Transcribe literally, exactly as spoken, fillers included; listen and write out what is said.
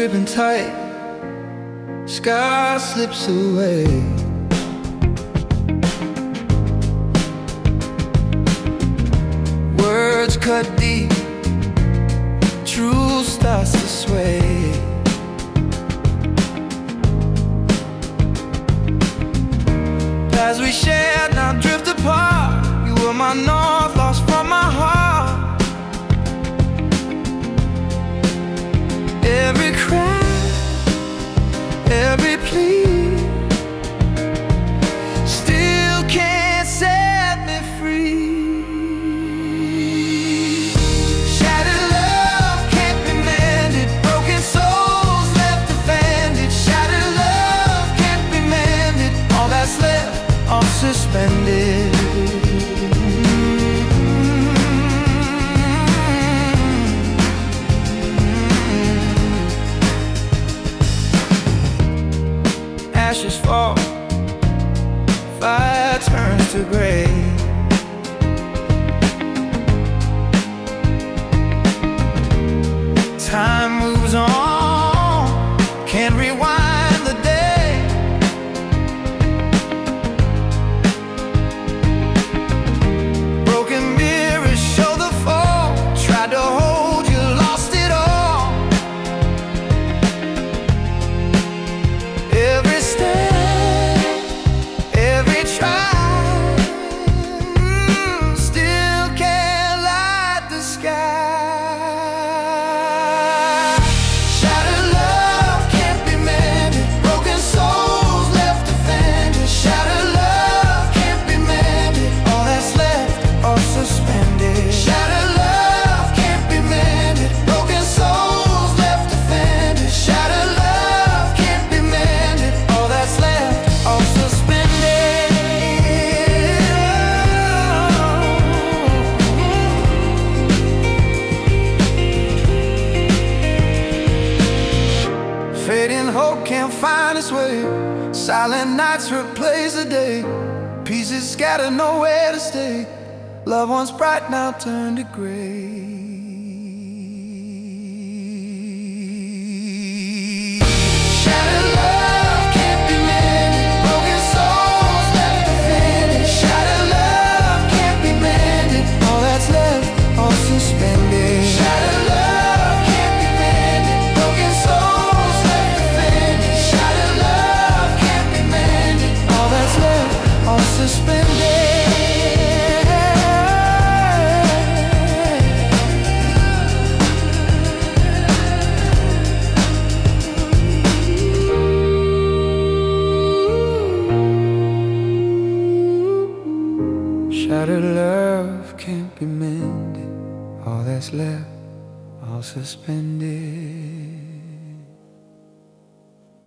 gripping tight, sky slips away. Words cut deep, truth starts to sway. As we shared now drift apart, you were my north, lost from my heart. Every cry, every plea still can't set me free. Shattered love can't be mended, broken souls left offended. Shattered love can't be mended, all that's left all suspended. Ashes fall, fire turns to gray. Time moves on, can't rewind the day. Broken mirrors show the fall, tried to hold you, lost it all. Every fading hope can't find its way. Silent nights replace the day. Pieces scattered, nowhere to stay. Loved ones bright now turn to gray. Shattered love can't be mended, all that's left, all suspended.